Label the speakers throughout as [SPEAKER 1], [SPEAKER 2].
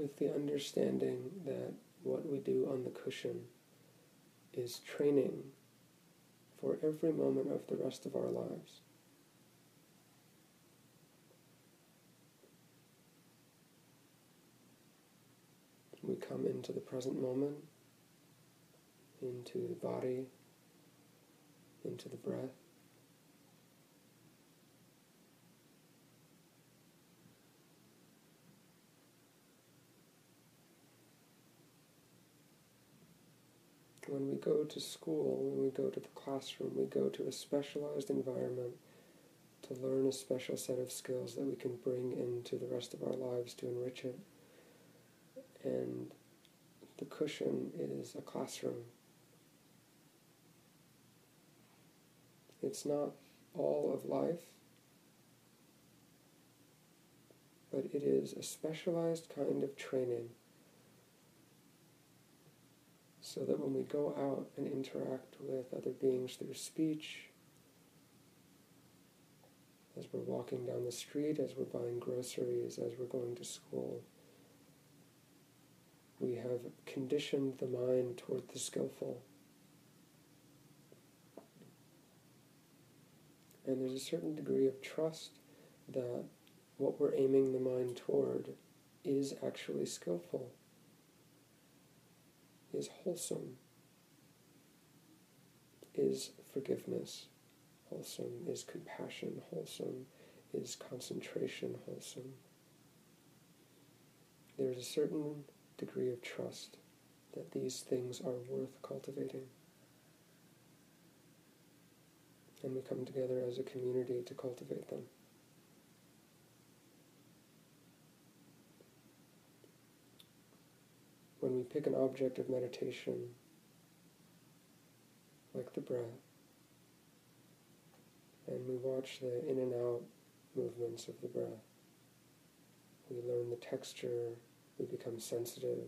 [SPEAKER 1] with the understanding that what we do on the cushion is training for every moment of the rest of our lives. We come into the present moment, into the body, into the breath. When we go to school, when we go to the classroom, we go to a specialized environment to learn a special set of skills that we can bring into the rest of our lives to enrich it. And the cushion is a classroom. It's not all of life, but it is a specialized kind of training so that when we go out and interact with other beings through speech, as we're walking down the street, as we're buying groceries, as we're going to school, we have conditioned the mind toward the skillful. And there's a certain degree of trust that what we're aiming the mind toward is actually skillful, is wholesome, is forgiveness wholesome, is compassion wholesome, is concentration wholesome. There's a certain degree of trust that these things are worth cultivating. And we come together as a community to cultivate them. When we pick an object of meditation, like the breath, and we watch the in and out movements of the breath, we learn the texture, we become sensitive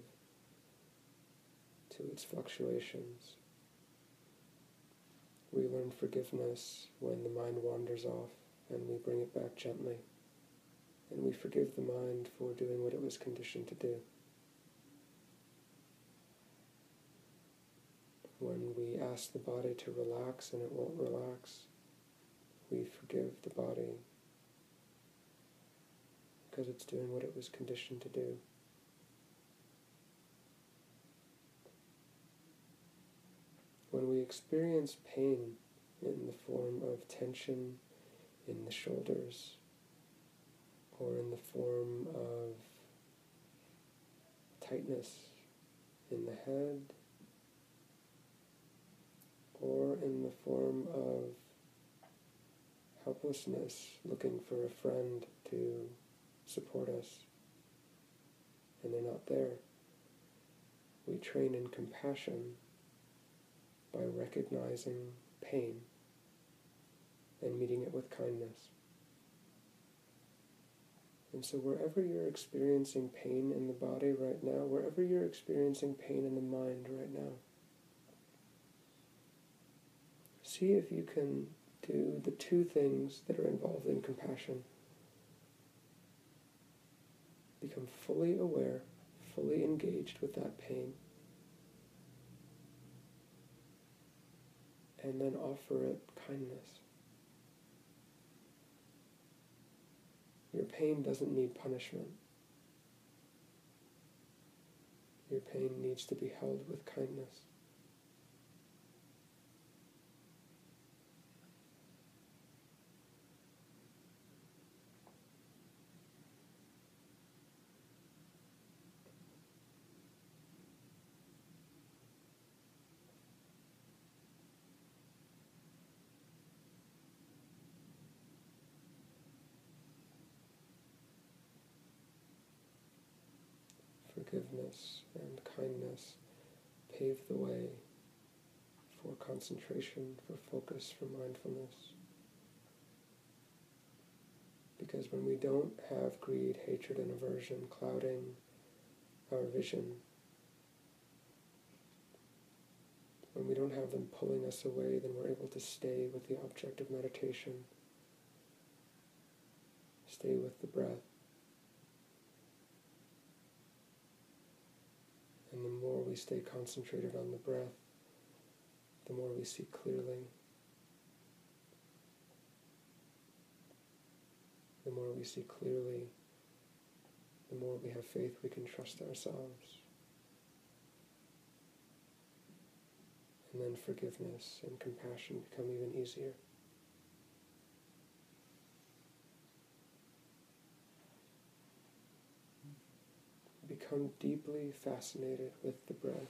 [SPEAKER 1] to its fluctuations. We learn forgiveness when the mind wanders off, and we bring it back gently. And we forgive the mind for doing what it was conditioned to do. When we ask the body to relax and it won't relax, we forgive the body because it's doing what it was conditioned to do. When we experience pain in the form of tension in the shoulders, or in the form of tightness in the head, or in the form of helplessness, looking for a friend to support us, and they're not there, we train in compassion by recognizing pain and meeting it with kindness. And so wherever you're experiencing pain in the body right now, wherever you're experiencing pain in the mind right now, see if you can do the two things that are involved in compassion. Become fully aware, fully engaged with that pain, and then offer it kindness. Your pain doesn't need punishment. Your pain needs to be held with kindness. Forgiveness and kindness pave the way for concentration, for focus, for mindfulness. Because when we don't have greed, hatred, and aversion clouding our vision, when we don't have them pulling us away, then we're able to stay with the object of meditation, stay with the breath, And the more we stay concentrated on the breath, the more we see clearly. The more we see clearly, the more we have faith we can trust ourselves. And then forgiveness and compassion become even easier. Become deeply fascinated with the breath.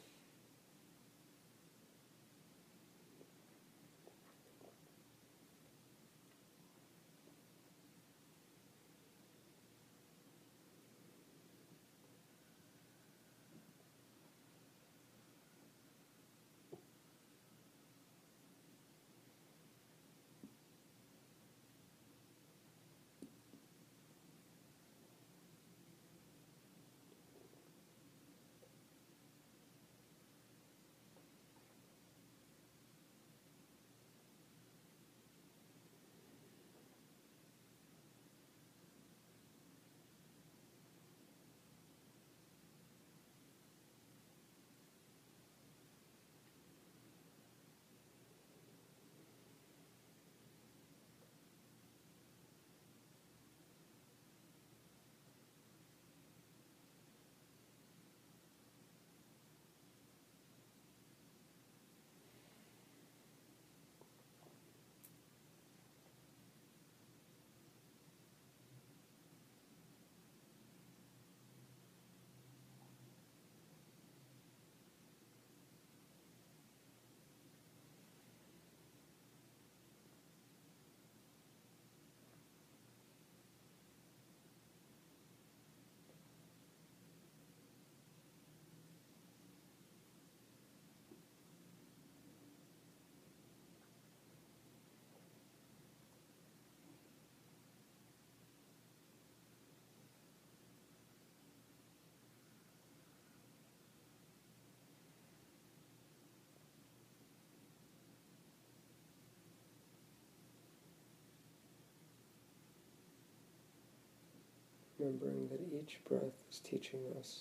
[SPEAKER 1] Remembering that each breath is teaching us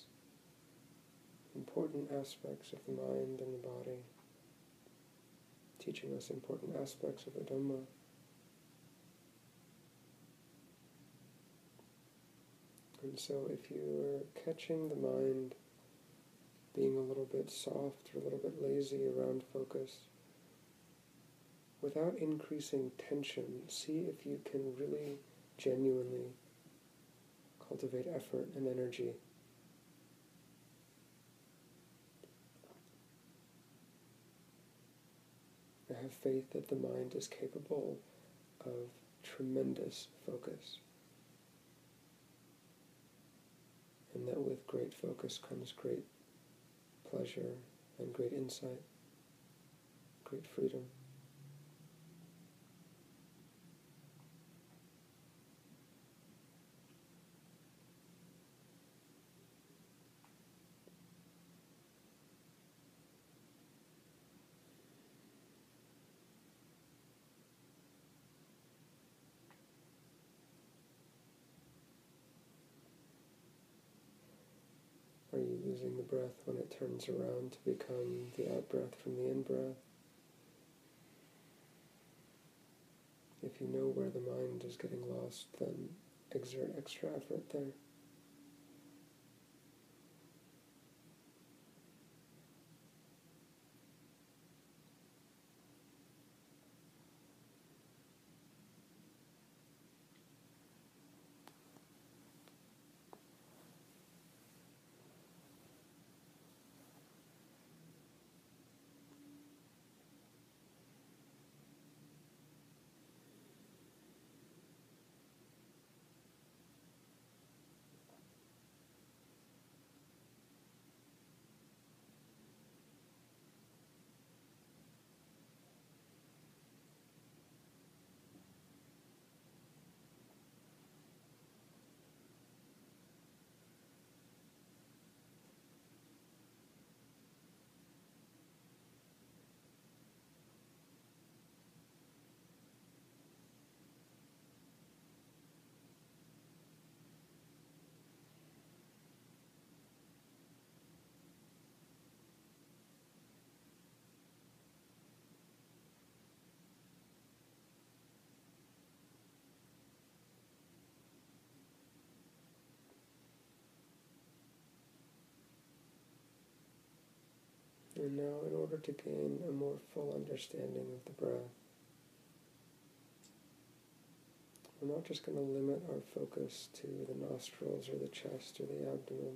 [SPEAKER 1] important aspects of the mind and the body, teaching us important aspects of the Dhamma. And so if you are catching the mind being a little bit soft or a little bit lazy around focus, without increasing tension, see if you can really genuinely cultivate effort and energy. I have faith that the mind is capable of tremendous focus, and that with great focus comes great pleasure and great insight, great freedom. Are you using the breath when it turns around to become the out-breath from the in-breath? If you know where the mind is getting lost, then exert extra effort there. And now, in order to gain a more full understanding of the breath, we're not just going to limit our focus to the nostrils or the chest or the abdomen.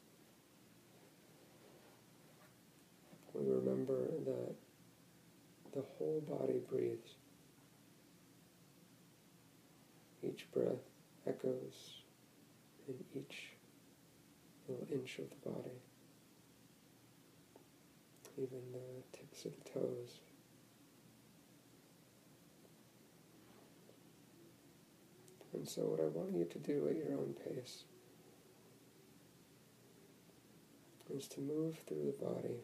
[SPEAKER 1] We remember that the whole body breathes. Each breath echoes in each little inch of the body, even the tips of the toes. And so what I want you to do at your own pace is to move through the body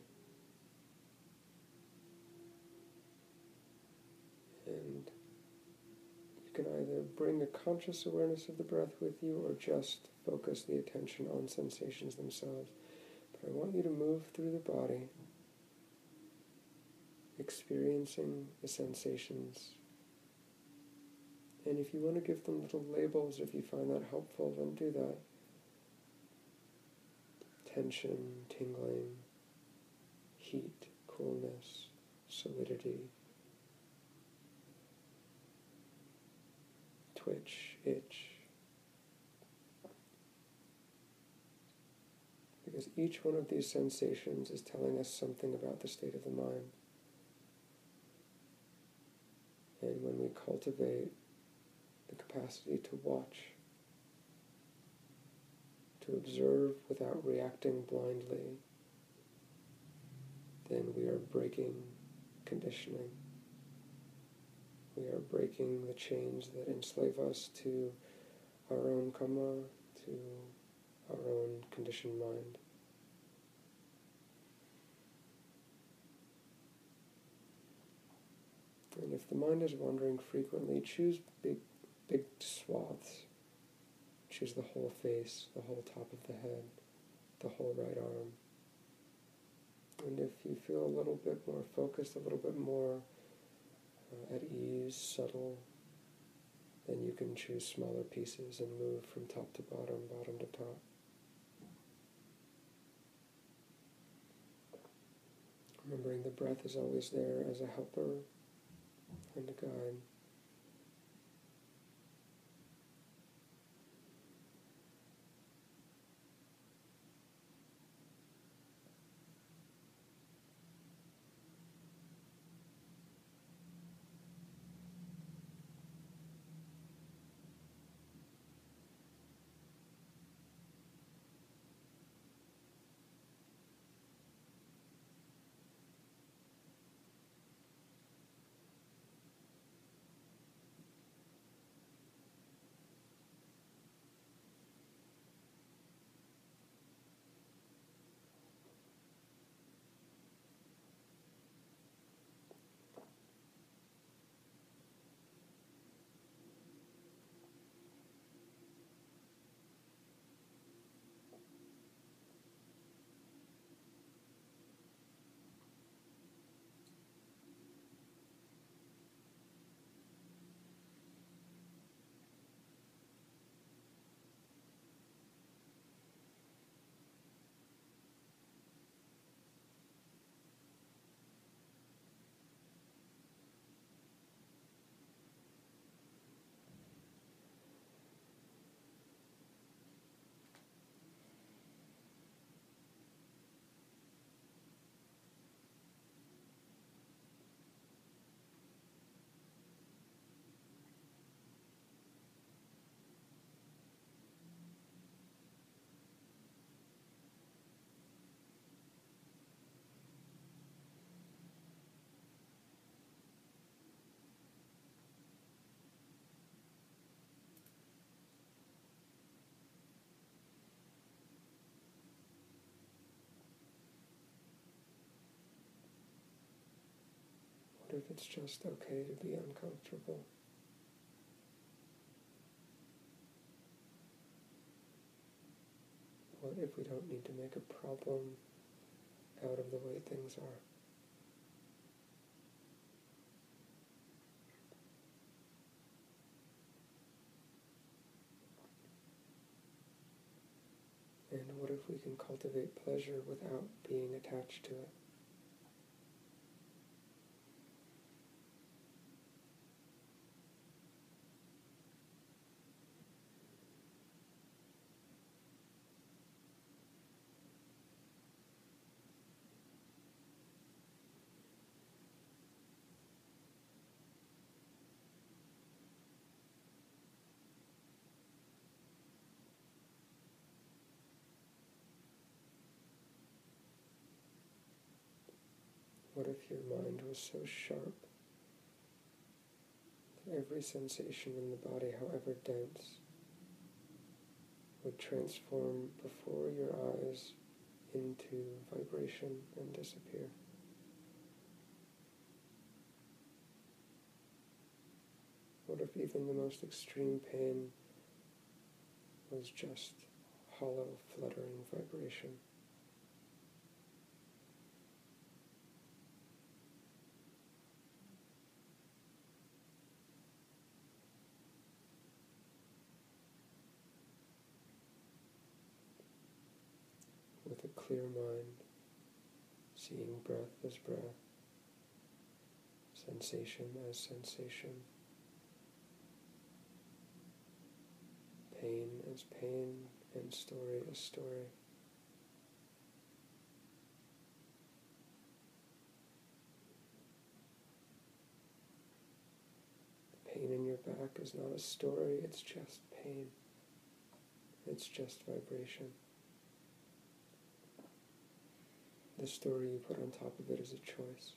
[SPEAKER 1] and you can either bring a conscious awareness of the breath with you or just focus the attention on sensations themselves. But I want you to move through the body, experiencing the sensations. And if you want to give them little labels, if you find that helpful, then do that. Tension, tingling, heat, coolness, solidity, twitch, itch. Because each one of these sensations is telling us something about the state of the mind. And when we cultivate the capacity to watch, to observe without reacting blindly, then we are breaking conditioning. We are breaking the chains that enslave us to our own karma, to our own conditioned mind. And if the mind is wandering frequently, choose big swaths. Choose the whole face, the whole top of the head, the whole right arm. And if you feel a little bit more focused, a little bit more at ease, subtle, then you can choose smaller pieces and move from top to bottom, bottom to top. Remembering the breath is always there as a helper and a guide. What if it's just okay to be uncomfortable? What if we don't need to make a problem out of the way things are? And what if we can cultivate pleasure without being attached to it? What if your mind was so sharp that every sensation in the body, however dense, would transform before your eyes into vibration and disappear? What if even the most extreme pain was just hollow, fluttering vibration? With a clear mind, seeing breath as breath, sensation as sensation, pain as pain, and story as story. The pain in your back is not a story, it's just pain. It's just vibration. The story you put on top of it is a choice.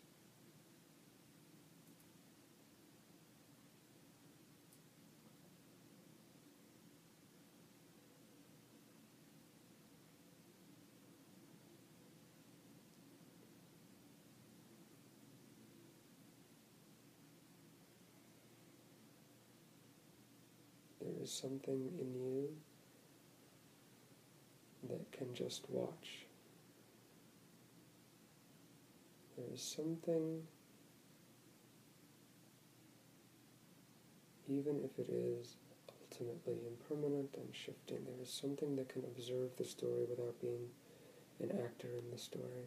[SPEAKER 1] There is something in you that can just watch. There is something, even if it is ultimately impermanent and shifting, there is something that can observe the story without being an actor in the story.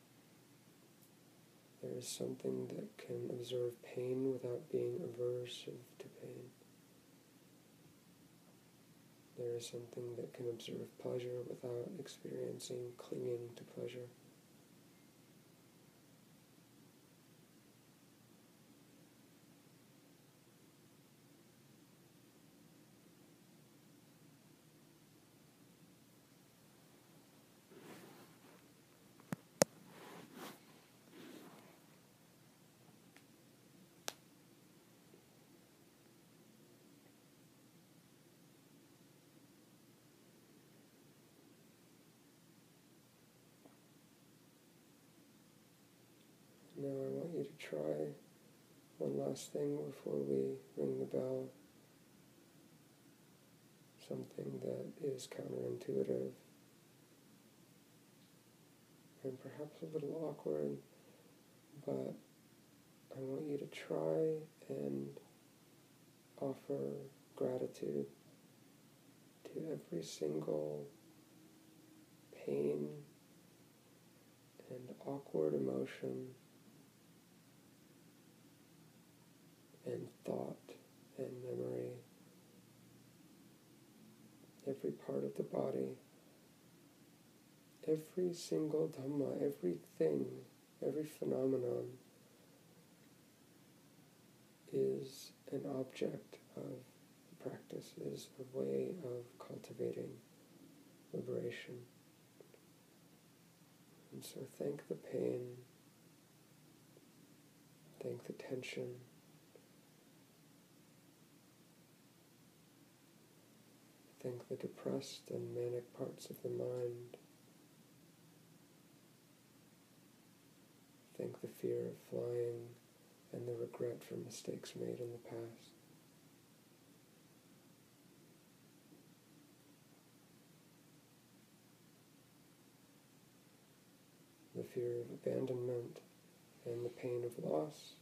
[SPEAKER 1] There is something that can observe pain without being aversive to pain. There is something that can observe pleasure without experiencing clinging to pleasure. Now I want you to try one last thing before we ring the bell. Something that is counterintuitive and perhaps a little awkward, but I want you to try and offer gratitude to every single pain and awkward emotion and thought and memory, every part of the body, every single Dhamma, everything, every phenomenon is an object of the practice, is a way of cultivating liberation. And so thank the pain, thank the tension, thank the depressed and manic parts of the mind, thank the fear of flying and the regret for mistakes made in the past. The fear of abandonment and the pain of loss.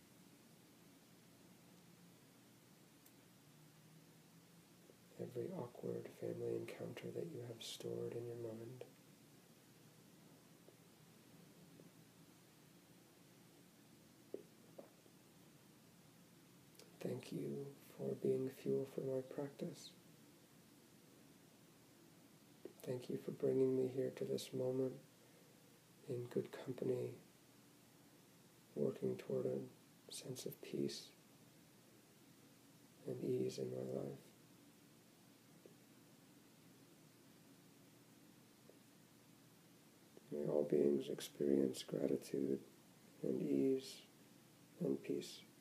[SPEAKER 1] Every awkward family encounter that you have stored in your mind. Thank you for being fuel for my practice. Thank you for bringing me here to this moment in good company, working toward a sense of peace and ease in my life. May all beings experience gratitude and ease and peace.